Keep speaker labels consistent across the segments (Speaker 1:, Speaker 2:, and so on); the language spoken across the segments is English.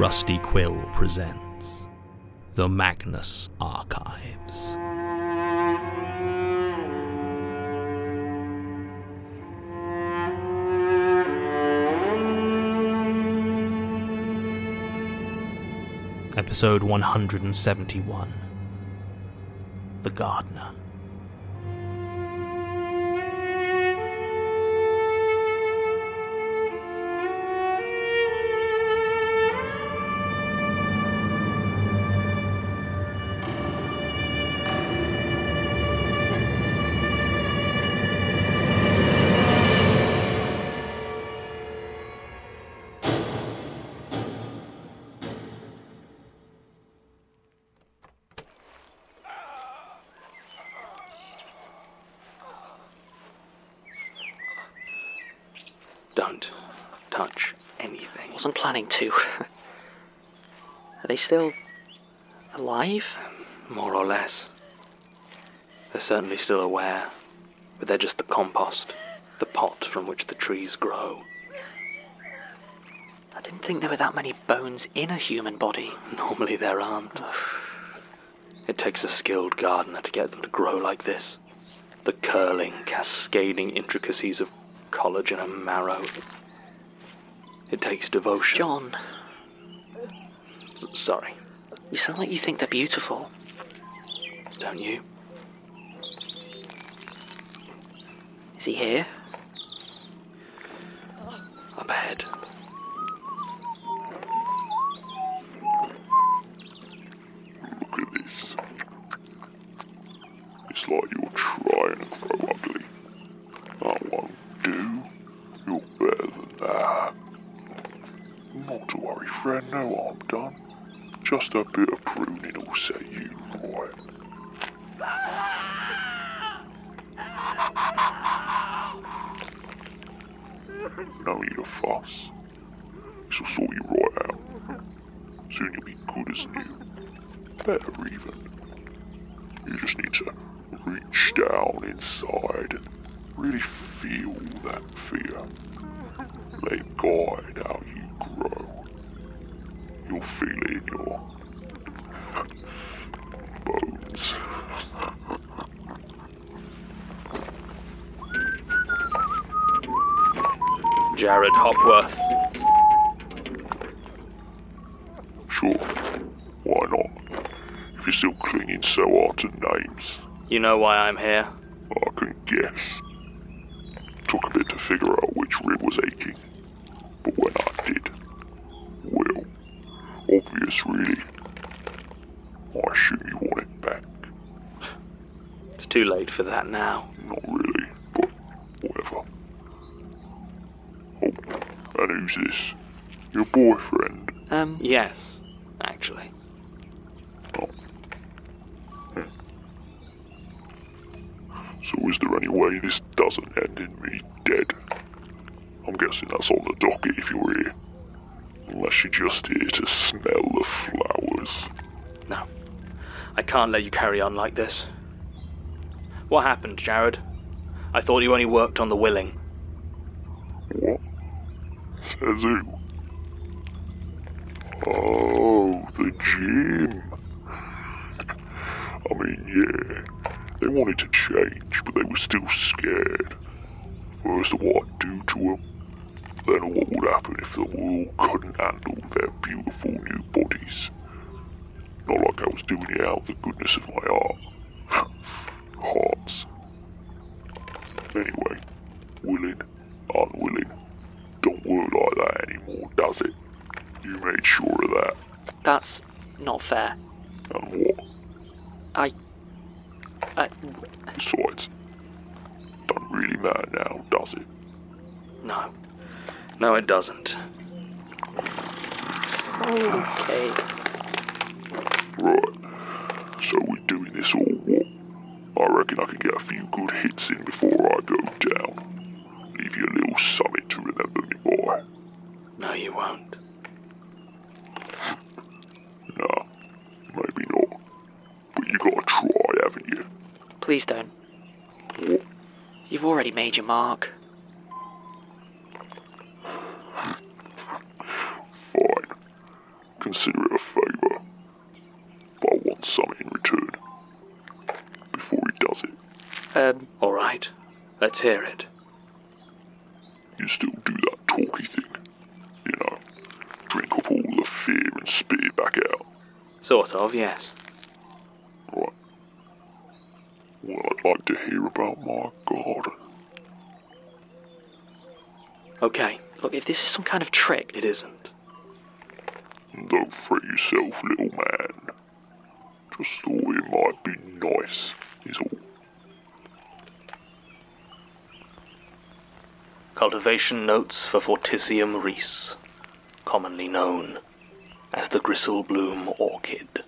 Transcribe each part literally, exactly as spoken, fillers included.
Speaker 1: Rusty Quill presents The Magnus Archives. Episode one hundred seventy-one, The Gardener.
Speaker 2: Don't touch anything.
Speaker 3: Wasn't planning to. Are they still alive?
Speaker 2: More or less. They're certainly still aware, but they're just the compost, the pot from which the trees grow.
Speaker 3: I didn't think there were that many bones in a human body.
Speaker 2: Normally there aren't. It takes a skilled gardener to get them to grow like this. The curling, cascading intricacies of collagen and marrow. It takes devotion.
Speaker 3: John.
Speaker 2: S- sorry.
Speaker 3: You sound like you think they're beautiful.
Speaker 2: Don't you?
Speaker 3: Is he here?
Speaker 2: Up ahead.
Speaker 4: Look at this. It's like you're trying to grow ugly. That won't do. You're better than that. Not to worry, friend, no harm done. Just a bit of pruning will set you right. No need of fuss. This'll sort you right out. Soon you'll be good as new. Better even. You just need to reach down inside and really feel that fear. Let it guide how you grow. You'll feel it in your bones.
Speaker 2: Jared Hopworth.
Speaker 4: Sure, why not? If you're still clinging so hard to names.
Speaker 2: You know why I'm here?
Speaker 4: I can guess. Took a bit to figure out which rib was aching. But when I did, well, obvious really. I assume you want it back.
Speaker 2: It's too late for that now.
Speaker 4: Not really, but whatever. Oh, and who's this? Your boyfriend?
Speaker 3: Um,
Speaker 2: Yes, actually.
Speaker 4: Oh. Hmm. So is there any way this doesn't end in me dead? I'm guessing that's on the docket if you're here. Unless you're just here to smell the flowers.
Speaker 2: No. I can't let you carry on like this. What happened, Jared? I thought you only worked on the willing.
Speaker 4: What? Says who? Oh, the gym. I mean, yeah, they wanted to change, but they were still scared. First of what I'd do to them, then what would happen if the world couldn't handle their beautiful new bodies. Not like I was doing it out of the goodness of my heart. Hearts. Anyway, willing, unwilling, don't work like that anymore, does it? You made sure of that.
Speaker 3: that's not fair.
Speaker 4: And what?
Speaker 3: I... I...
Speaker 4: Besides, don't really matter now, does it?
Speaker 2: No. No, it doesn't.
Speaker 3: Okay.
Speaker 4: Right. So we're doing this all what? I reckon I can get a few good hits in before I go down. Leave you a little something to remember me by.
Speaker 2: No, you won't.
Speaker 4: Nah, maybe not. But you gotta try, haven't you?
Speaker 3: Please don't.
Speaker 4: What?
Speaker 3: You've already made your mark.
Speaker 4: Fine. consider it a favour, but I want something in return before he does it.
Speaker 3: Um,
Speaker 2: All right, let's hear it.
Speaker 4: You still do that talky thing, you know, drink up all the fear and spit it back out.
Speaker 2: Sort of, yes.
Speaker 4: Right. Well, I'd like to hear about my garden.
Speaker 2: Okay,
Speaker 3: look, if this is some kind of trick,
Speaker 2: it isn't.
Speaker 4: Don't fret yourself, little man. Just thought it might be nice, is all.
Speaker 2: Cultivation notes for Forticium Rees, commonly known as the Gristlebloom orchid.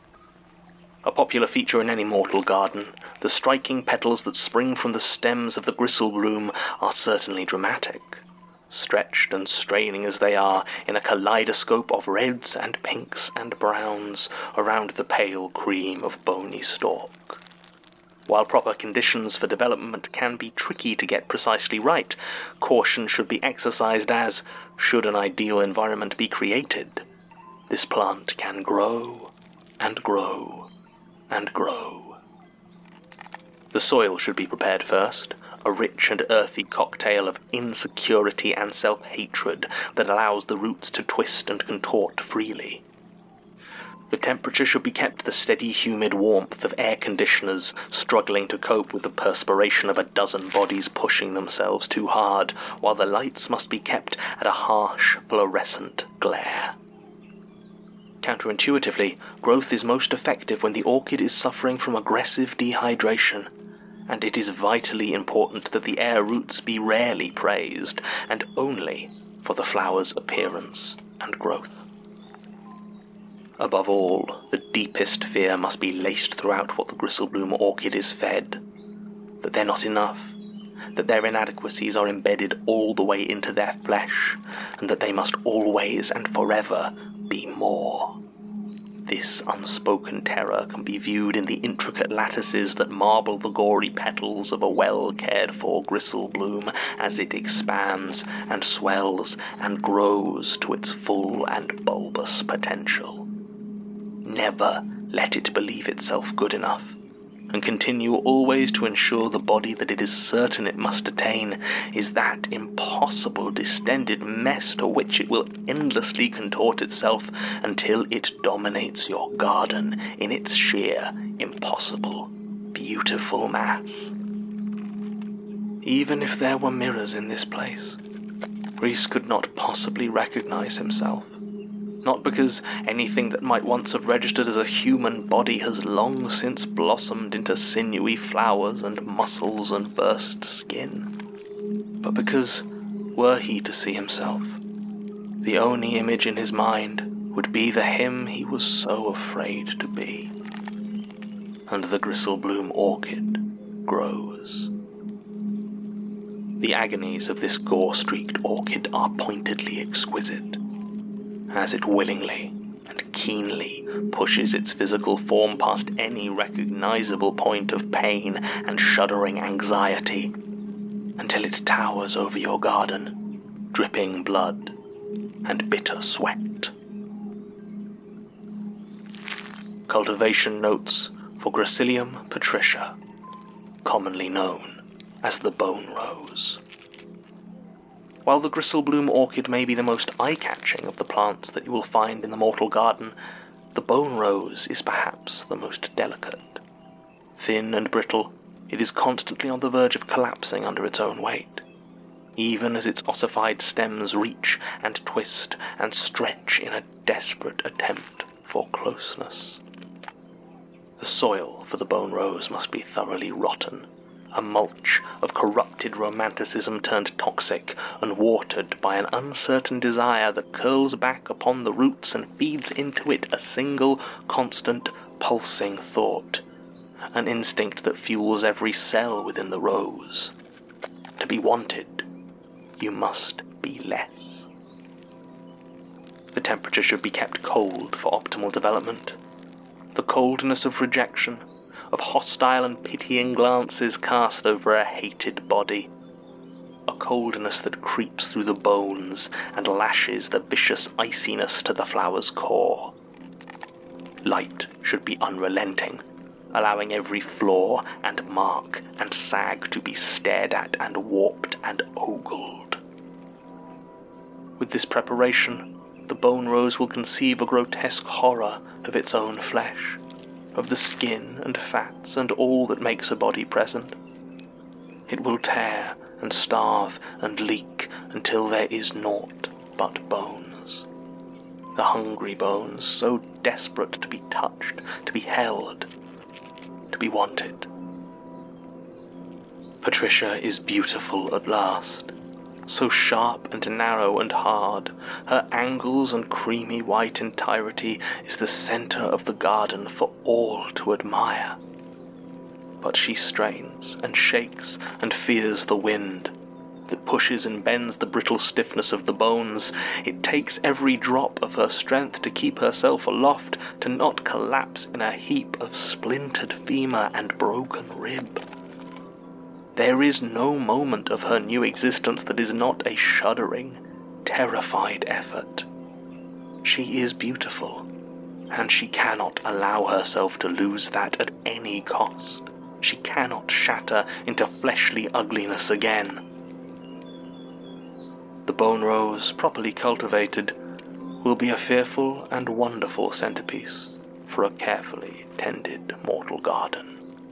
Speaker 2: A popular feature in any mortal garden, the striking petals that spring from the stems of the Gristlebloom are certainly dramatic, stretched and straining as they are in a kaleidoscope of reds and pinks and browns around the pale cream of bony stalk. While proper conditions for development can be tricky to get precisely right, caution should be exercised as, should an ideal environment be created, this plant can grow and grow and grow. The soil should be prepared first, a rich and earthy cocktail of insecurity and self-hatred that allows the roots to twist and contort freely. The temperature should be kept the steady humid warmth of air conditioners struggling to cope with the perspiration of a dozen bodies pushing themselves too hard, while the lights must be kept at a harsh fluorescent glare. Counterintuitively, growth is most effective when the orchid is suffering from aggressive dehydration, and it is vitally important that the air roots be rarely praised, and only for the flower's appearance and growth. Above all, the deepest fear must be laced throughout what the Gristlebloom orchid is fed, that they're not enough, that their inadequacies are embedded all the way into their flesh, and that they must always and forever be more. This unspoken terror can be viewed in the intricate lattices that marble the gory petals of a well-cared-for Gristlebloom as it expands and swells and grows to its full and bulbous potential. Never let it believe itself good enough, and continue always to ensure the body that it is certain it must attain is that impossible distended mess to which it will endlessly contort itself until it dominates your garden in its sheer, impossible, beautiful mass. Even if there were mirrors in this place, Rees could not possibly recognize himself. Not because anything that might once have registered as a human body has long since blossomed into sinewy flowers and muscles and burst skin, but because, were he to see himself, the only image in his mind would be the him he was so afraid to be. And the Gristlebloom orchid grows. The agonies of this gore-streaked orchid are pointedly exquisite, as it willingly and keenly pushes its physical form past any recognizable point of pain and shuddering anxiety, until it towers over your garden, dripping blood and bitter sweat. Cultivation notes for Gracilium patricia, commonly known as the bone rose. While the Gristlebloom orchid may be the most eye-catching of the plants that you will find in the mortal garden, the bone rose is perhaps the most delicate. Thin and brittle, it is constantly on the verge of collapsing under its own weight, even as its ossified stems reach and twist and stretch in a desperate attempt for closeness. The soil for the bone rose must be thoroughly rotten, a mulch of corrupted romanticism turned toxic and watered by an uncertain desire that curls back upon the roots and feeds into it a single, constant, pulsing thought, an instinct that fuels every cell within the rose. To be wanted, you must be less. The temperature should be kept cold for optimal development. The coldness of rejection, of hostile and pitying glances cast over a hated body. A
Speaker 1: coldness that creeps through the bones and lashes the vicious iciness to the flower's core. Light should be unrelenting, allowing every flaw and mark and sag to be stared at and warped and ogled. With this preparation, the bone rose will conceive a grotesque horror of its own flesh, of the skin and fats and all that makes a body present. It will tear and starve and leak until there is naught but bones. The hungry bones, so desperate to be touched, to be held, to be wanted. Patricia is beautiful at last, so sharp and narrow and hard. Her angles and creamy white entirety is the centre of the garden for all to admire. But she strains and shakes and fears the wind that pushes and bends the brittle stiffness of the bones. It takes every drop of her strength to keep herself aloft, to not collapse in a heap of splintered femur and broken rib. There is no moment of her new existence that is not a shuddering, terrified effort. She is beautiful, and she cannot allow herself to lose that at any cost. She cannot shatter into fleshly ugliness again. The bone rose, properly cultivated, will be a fearful and wonderful centerpiece for a carefully tended mortal garden.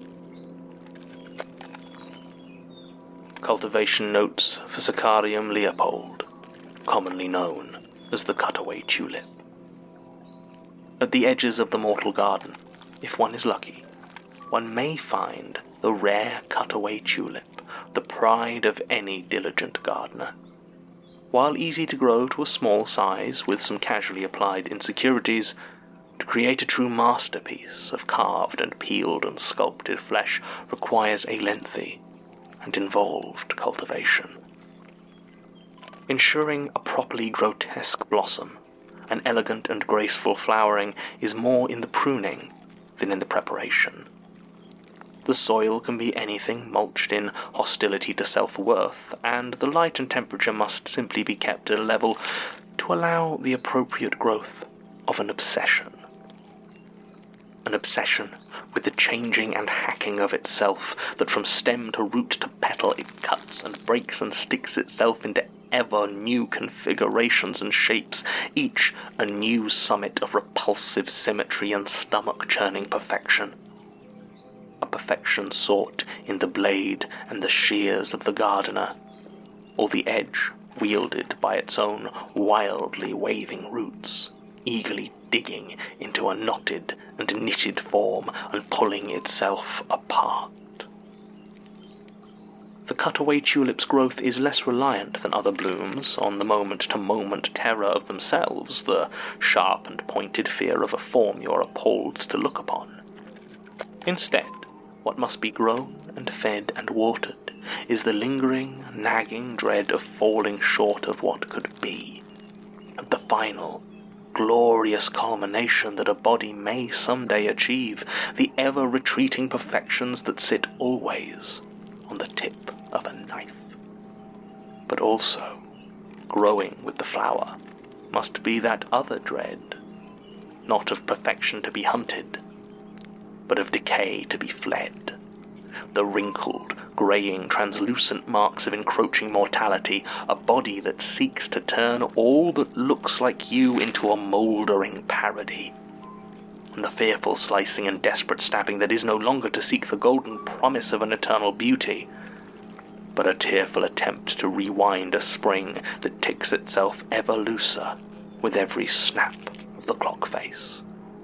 Speaker 1: Cultivation notes for Sicarium Leopold, commonly known as the cutaway tulip. At the edges of the mortal garden, if one is lucky, one may find the rare cutaway tulip, the pride of any diligent gardener. While easy to grow to a small size with some casually applied insecurities, to create a true masterpiece of carved and peeled and sculpted flesh requires a lengthy and involved cultivation. Ensuring a properly grotesque blossom, an elegant and graceful flowering, is more in the pruning than in the preparation. The soil can be anything mulched in hostility to self-worth, and the light and temperature must simply be kept at a level to allow the appropriate growth of an obsession. An obsession with the changing and hacking of itself, that from stem to root to petal it cuts and breaks and sticks itself into ever new configurations and shapes, each a new summit of repulsive symmetry and stomach-churning perfection. A perfection sought in the blade and the shears of the gardener, or the edge wielded by its own wildly waving roots, eagerly digging into a knotted and knitted form and pulling itself apart. The cutaway tulip's growth is less reliant than other blooms on the moment-to-moment terror of themselves, the sharp and pointed fear of a form you are appalled to look upon. Instead, what must be grown and fed and watered is the lingering, nagging dread of falling short of what could be, of the final, glorious culmination that a body may someday achieve, the ever-retreating perfections that sit always on the tip of a knife. But also, growing with the flower must be that other dread, not of perfection to be hunted, but of decay to be fled. The wrinkled, greying, translucent marks of encroaching mortality, a body that seeks to turn all that looks like you into a mouldering parody. And the fearful slicing and desperate stabbing that is no longer to seek the golden promise of an eternal beauty, but a tearful attempt to rewind a spring that ticks itself ever looser with every snap of the clock face.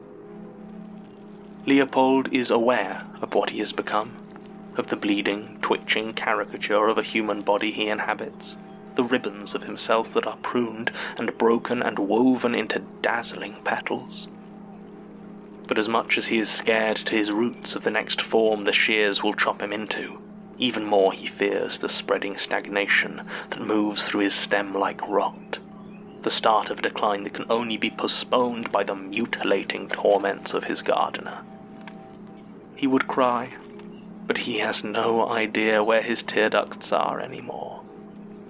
Speaker 1: Leopold is aware of what he has become, of the bleeding, twitching caricature of a human body he inhabits, the ribbons of himself that are pruned and broken and woven into dazzling petals. But as much as he is scared to his roots of the next form the shears will chop him into, even more he fears the spreading stagnation that moves through his stem like rot, the start of a decline that can only be postponed by the mutilating torments of his gardener. He would cry, but he has no idea where his tear ducts are anymore.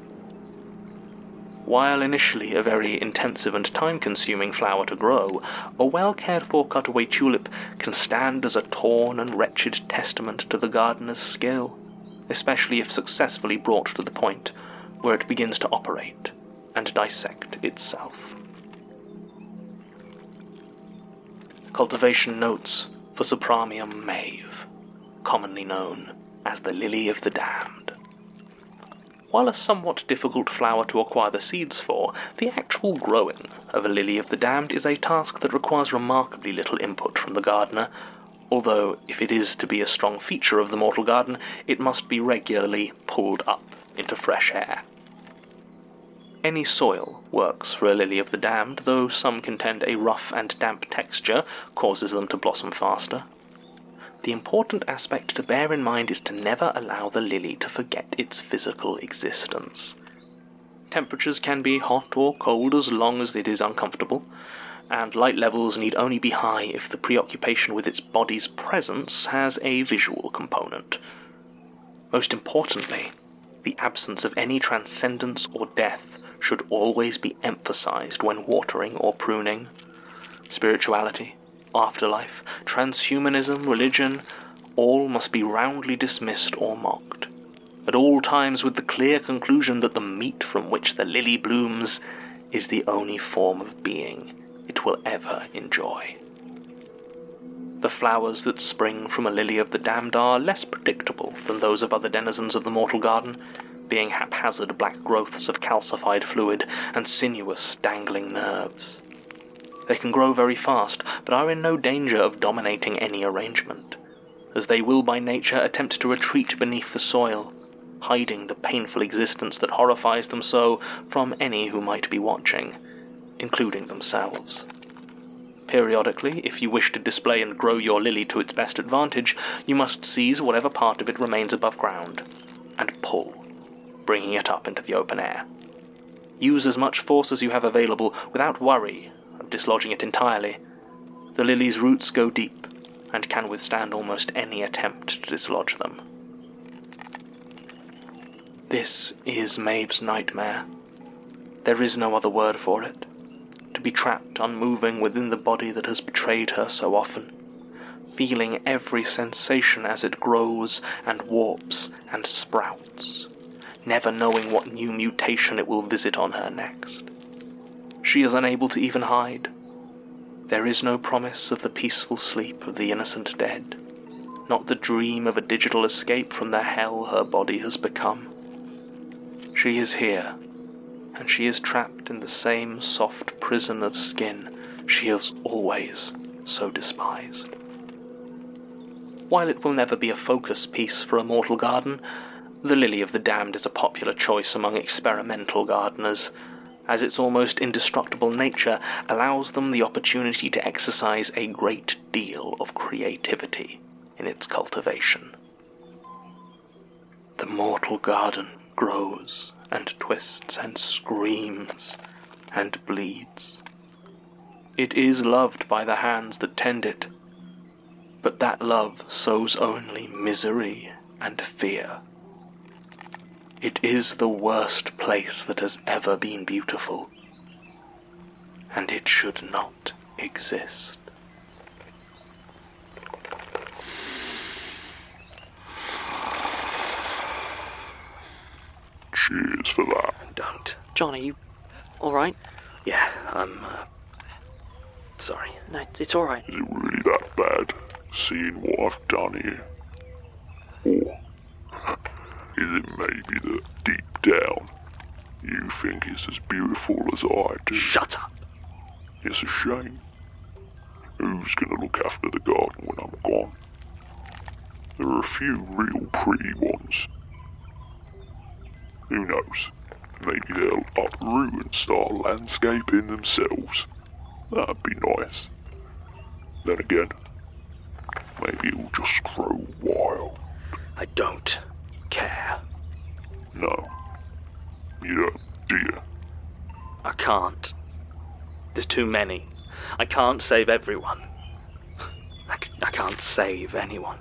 Speaker 1: While initially a very intensive and time-consuming flower to grow, a well-cared-for cutaway tulip can stand as a torn and wretched testament to the gardener's skill, especially if successfully brought to the point where it begins to operate and dissect itself. Cultivation notes for Cypramium mauve, commonly known as the Lily of the Damned. While a somewhat difficult flower to acquire the seeds for, the actual growing of a Lily of the Damned is a task that requires remarkably little input from the gardener, although if it is to be a strong feature of the mortal garden, it must be regularly pulled up into fresh air. Any soil works for a Lily of the Damned, though some contend a rough and damp texture causes them to blossom faster. The important aspect to bear in mind is to never allow the lily to forget its physical existence. Temperatures can be hot or cold as long as it is uncomfortable, and light levels need only be high if the preoccupation with its body's presence has a visual component. Most importantly, the absence of any transcendence or death should always be emphasized when watering or pruning. Spirituality, afterlife, transhumanism, religion, all must be roundly dismissed or mocked, at all times with the clear conclusion that the meat from which the lily blooms is the only form of being it will ever enjoy. The flowers that spring from a Lily of the Damned are less predictable than those of other denizens of the mortal garden, being haphazard black growths of calcified fluid and sinuous dangling nerves. They can grow very fast, but are in no danger of dominating any arrangement, as they will by nature attempt to retreat beneath the soil, hiding the painful existence that horrifies them so from any who might be watching, including themselves. Periodically, if you wish to display and grow your lily to its best advantage, you must seize whatever part of it remains above ground, and pull, bringing it up into the open air. Use as much force as you have available without worry of dislodging it entirely. The lily's roots go deep, and can withstand almost any attempt to dislodge them. This is Maeve's nightmare. There is no other word for it. To be trapped unmoving within the body that has betrayed her so often, feeling every sensation as it grows and warps and sprouts, never knowing what new mutation it will visit on her next. She is unable to even hide. There is no promise of the peaceful sleep of the innocent dead, not the dream of a digital escape from the hell her body has become. She is here, and she is trapped in the same soft prison of skin she has always so despised. While it will never be a focus piece for a mortal garden, the Lily of the Damned is a popular choice among experimental gardeners, as its almost indestructible nature allows them the opportunity to exercise a great deal of creativity in its cultivation. The mortal garden grows and twists and screams and bleeds. It is loved by the hands that tend it, but that love sows only misery and fear. It is the worst place that has ever been beautiful, and it should not exist.
Speaker 4: Cheers for that.
Speaker 2: Don't.
Speaker 3: John, are you alright?
Speaker 2: Yeah, I'm, uh, sorry.
Speaker 3: No, it's alright.
Speaker 4: Is it really that bad, seeing what I've done here? Or is it maybe that deep down you think it's as beautiful as I do?
Speaker 2: Shut up.
Speaker 4: It's a shame. Who's gonna look after the garden when I'm gone? There are a few real pretty ones. Who knows? Maybe they'll uproot and start landscaping themselves. That'd be nice. Then again, maybe it'll just grow wild.
Speaker 2: I don't care.
Speaker 4: No, you don't, do you?
Speaker 2: I can't. There's too many. I can't save everyone. I, c- I can't save anyone.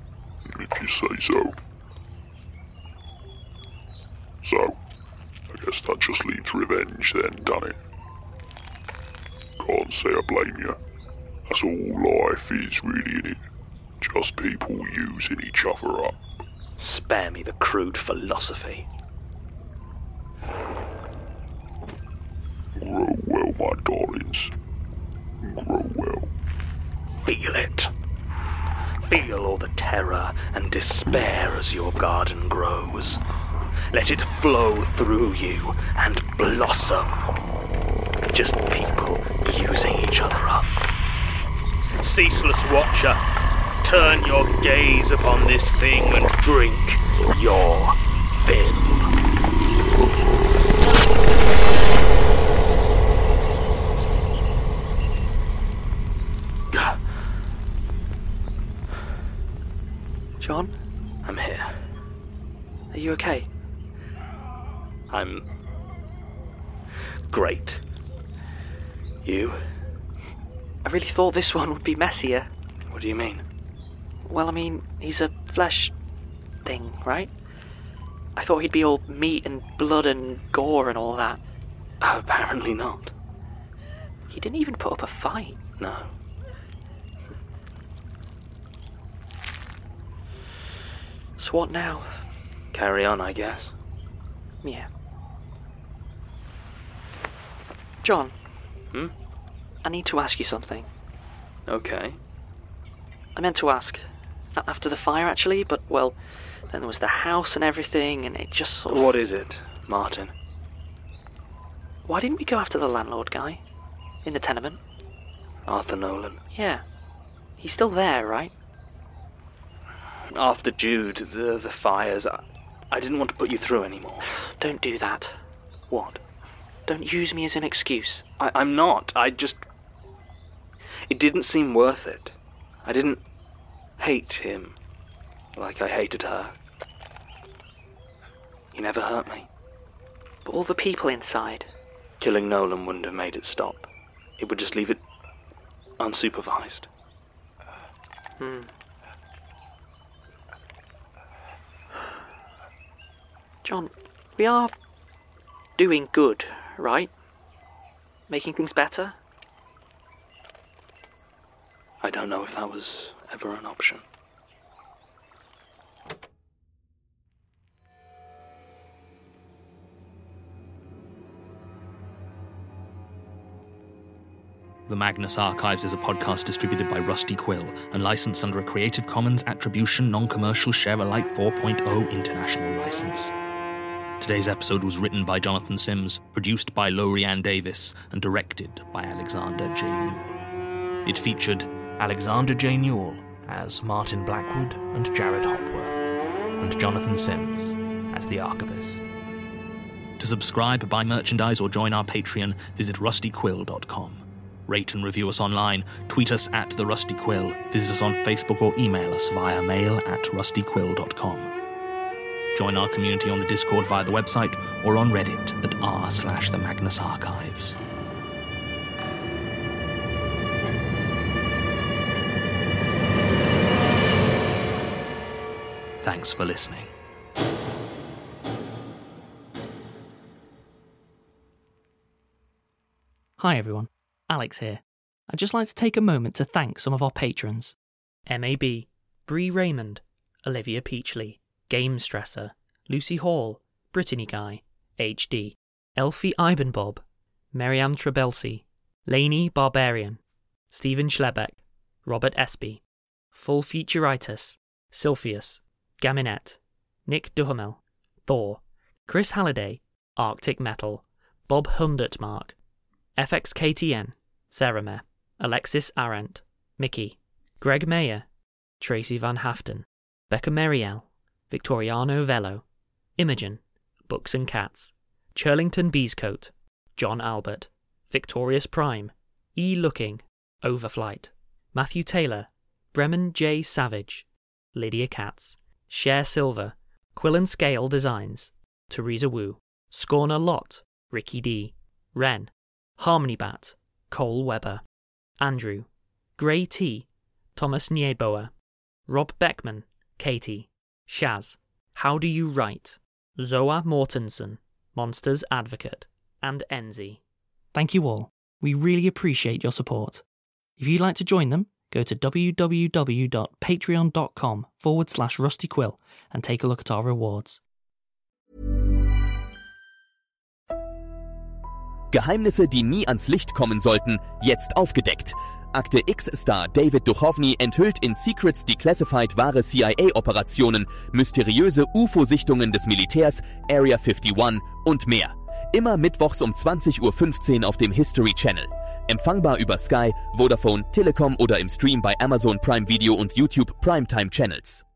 Speaker 4: If you say so. So, I guess guess that just leaves revenge then, doesn't it? Can't say I blame you. That's all life is, really, innit? Just people using each other up.
Speaker 2: Spare me the crude philosophy.
Speaker 4: Grow well, my darlings. Grow well.
Speaker 2: Feel it. Feel all the terror and despair as your garden grows. Let it flow through you and blossom. Just people using each other up. Ceaseless watcher, turn your gaze upon this thing and drink your fill.
Speaker 3: John?
Speaker 2: I'm here.
Speaker 3: Are you okay?
Speaker 2: I'm... great. You?
Speaker 3: I really thought this one would be messier.
Speaker 2: What do you mean?
Speaker 3: Well, I mean, he's a flesh thing, right? I thought he'd be all meat and blood and gore and all that.
Speaker 2: Apparently not.
Speaker 3: He didn't even put up a fight.
Speaker 2: No.
Speaker 3: So what now?
Speaker 2: Carry on, I guess.
Speaker 3: Yeah. John.
Speaker 2: Hmm?
Speaker 3: I need to ask you something.
Speaker 2: Okay.
Speaker 3: I meant to ask a- after the fire, actually, but, well, then there was the house and everything, and it just sort of...
Speaker 2: What is it, Martin?
Speaker 3: Why didn't we go after the landlord guy? In the tenement?
Speaker 2: Arthur Nolan.
Speaker 3: Yeah. He's still there, right?
Speaker 2: After Jude, the, the fires, I, I didn't want to put you through anymore.
Speaker 3: Don't do that.
Speaker 2: What?
Speaker 3: Don't use me as an excuse.
Speaker 2: I, I'm not. I just... It didn't seem worth it. I didn't hate him like I hated her. He never hurt me.
Speaker 3: But all the people inside...
Speaker 2: Killing Nolan wouldn't have made it stop. It would just leave it unsupervised.
Speaker 3: Hmm. John, we are doing good, right? Making things better?
Speaker 2: I don't know if that was ever an option.
Speaker 5: The Magnus Archives is a podcast distributed by Rusty Quill and licensed under a Creative Commons Attribution Non-Commercial Share-alike four point oh international license. Today's episode was written by Jonathan Sims, produced by Lorianne Davis, and directed by Alexander J. Newell. It featured Alexander J. Newell as Martin Blackwood and Jared Hopworth, and Jonathan Sims as the Archivist. To subscribe, buy merchandise, or join our Patreon, visit rusty quill dot com. Rate and review us online, tweet us at The Rusty Quill, visit us on Facebook, or email us via mail at rusty quill dot com. Join our community on the Discord via the website or on Reddit at r slash the Magnus Archives. Thanks for listening.
Speaker 6: Hi everyone, Alex here. I'd just like to take a moment to thank some of our patrons. M A B, Bree Raymond, Olivia Peachley, Game Stresser, Lucy Hall, Brittany Guy, H D, Elfie Ibenbob, Miriam Trebelsi, Laney Barbarian, Stephen Schlebeck, Robert Espy, Full Futuritis, Sylphius, Gaminet, Nick Duhamel, Thor, Chris Halliday, Arctic Metal, Bob Hundertmark, F X K T N, Sarah Alexis Arendt, Mickey, Greg Mayer, Tracy Van Haften, Becca Meriel, Victoriano Vello, Imogen, Books and Cats, Churlington Beescoat, John Albert, Victorious Prime, E. Looking, Overflight, Matthew Taylor, Bremen J. Savage, Lydia Katz, Cher Silver, Quill and Scale Designs, Teresa Wu, Scorner Lot, Ricky D, Ren, Harmony Bat, Cole Weber, Andrew, Grey T, Thomas Nieboer, Rob Beckman, Katie, Shaz, How Do You Write, Zoa Mortensen, Monsters Advocate, and Enzi. Thank you all. We really appreciate your support. If you'd like to join them, go to www.patreon.com forward slash rustyquill and take a look at our rewards.
Speaker 7: Geheimnisse, die nie ans Licht kommen sollten, jetzt aufgedeckt. Akte X-Star David Duchovny enthüllt in Secrets Declassified wahre C I A-Operationen, mysteriöse U F O-Sichtungen des Militärs, Area einundfünfzig und mehr. Immer mittwochs um zwanzig Uhr fünfzehn auf dem History Channel. Empfangbar über Sky, Vodafone, Telekom oder im Stream bei Amazon Prime Video und YouTube Primetime Channels.